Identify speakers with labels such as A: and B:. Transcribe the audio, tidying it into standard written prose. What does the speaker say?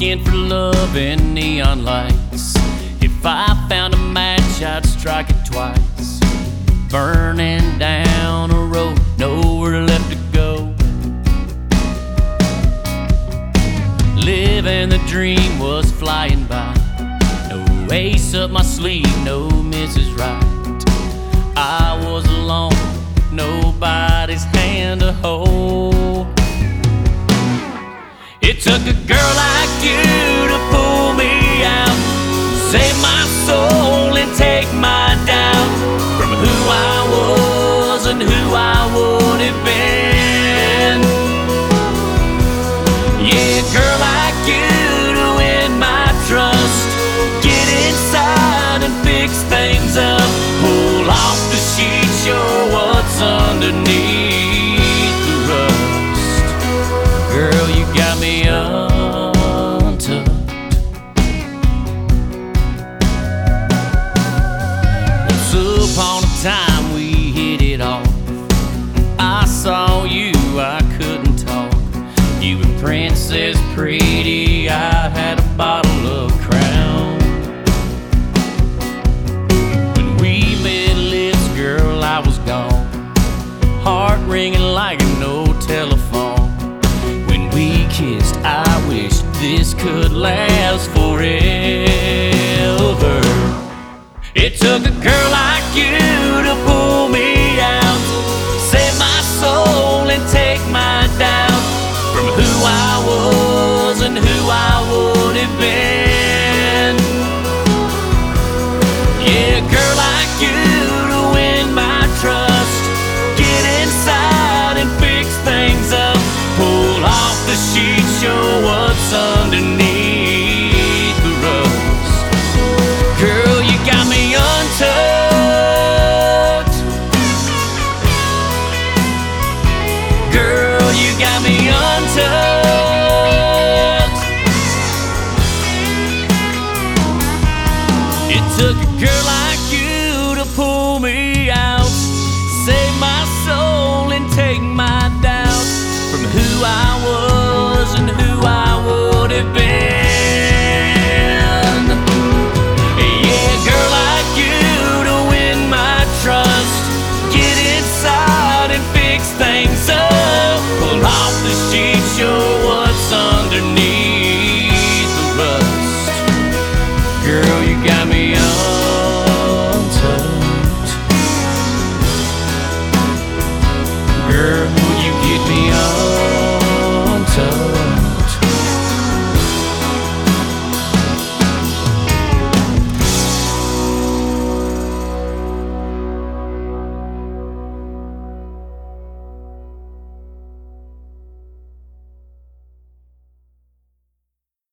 A: looking for love in neon lights. If I found a match, I'd strike it twice. Burning down a road, nowhere left to go. Living the dream was flying by. No ace up my sleeve, no Mrs. Right. I was alone, nobody's hand to hold. It took a girl like you to pull me out, save my soul and take my doubt from who I was and who I would have been. Yeah, a girl like you to win my trust, get inside and fix things up, pull off the sheet, show what's underneath the rust. Girl, you got me untucked. Once upon a time we hit it off. I saw you, I couldn't talk. You were princess pretty, I had a bottle of Crown. When we met lips, girl, I was gone, heart ringing like no telephone. When we kissed, I wish this could last forever. It took a girl like you to pull me out, save my soul and take my doubt from who I was and who I would have been.